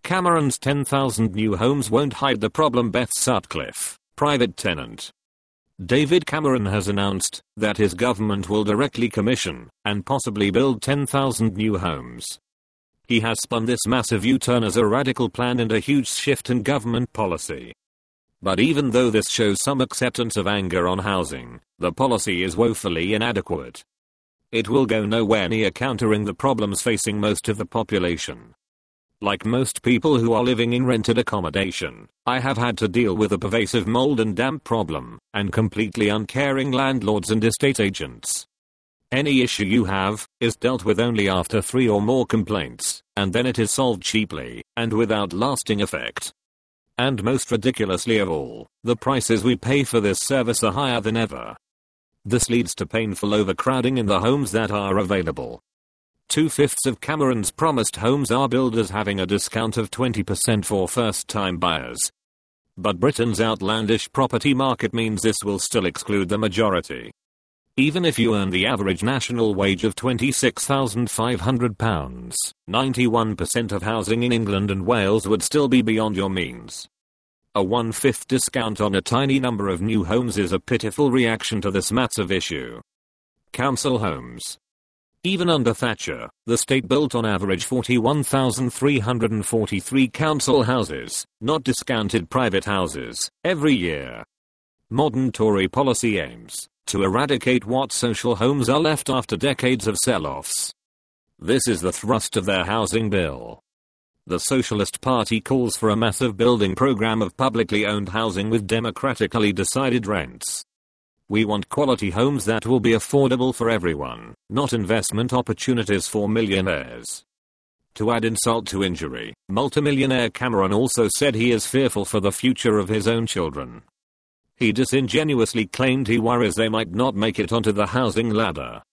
Cameron's 10,000 new homes won't hide the problem. Beth Sutcliffe, private tenant. David Cameron has announced that his government will directly commission and possibly build 10,000 new homes. He has spun this massive U-turn as a radical plan and a huge shift in government policy. But even though this shows some acceptance of anger on housing, the policy is woefully inadequate. It will go nowhere near countering the problems facing most of the population. Like most people who are living in rented accommodation, I have had to deal with a pervasive mold and damp problem, and completely uncaring landlords and estate agents. Any issue you have is dealt with only after 3 or more complaints, and then it is solved cheaply and without lasting effect. And most ridiculously of all, the prices we pay for this service are higher than ever. This leads to painful overcrowding in the homes that are available. 2/5 of Cameron's promised homes are builders having a discount of 20% for first-time buyers. But Britain's outlandish property market means this will still exclude the majority. Even if you earn the average national wage of £26,500, 91% of housing in England and Wales would still be beyond your means. A 1/5 discount on a tiny number of new homes is a pitiful reaction to this massive issue. Council homes. Even under Thatcher, the state built on average 41,343 council houses, not discounted private houses, every year. Modern Tory policy aims to eradicate what social homes are left after decades of sell-offs. This is the thrust of their housing bill. The Socialist Party calls for a massive building program of publicly owned housing with democratically decided rents. We want quality homes that will be affordable for everyone, not investment opportunities for millionaires. To add insult to injury, multimillionaire Cameron also said he is fearful for the future of his own children. He disingenuously claimed he worries they might not make it onto the housing ladder.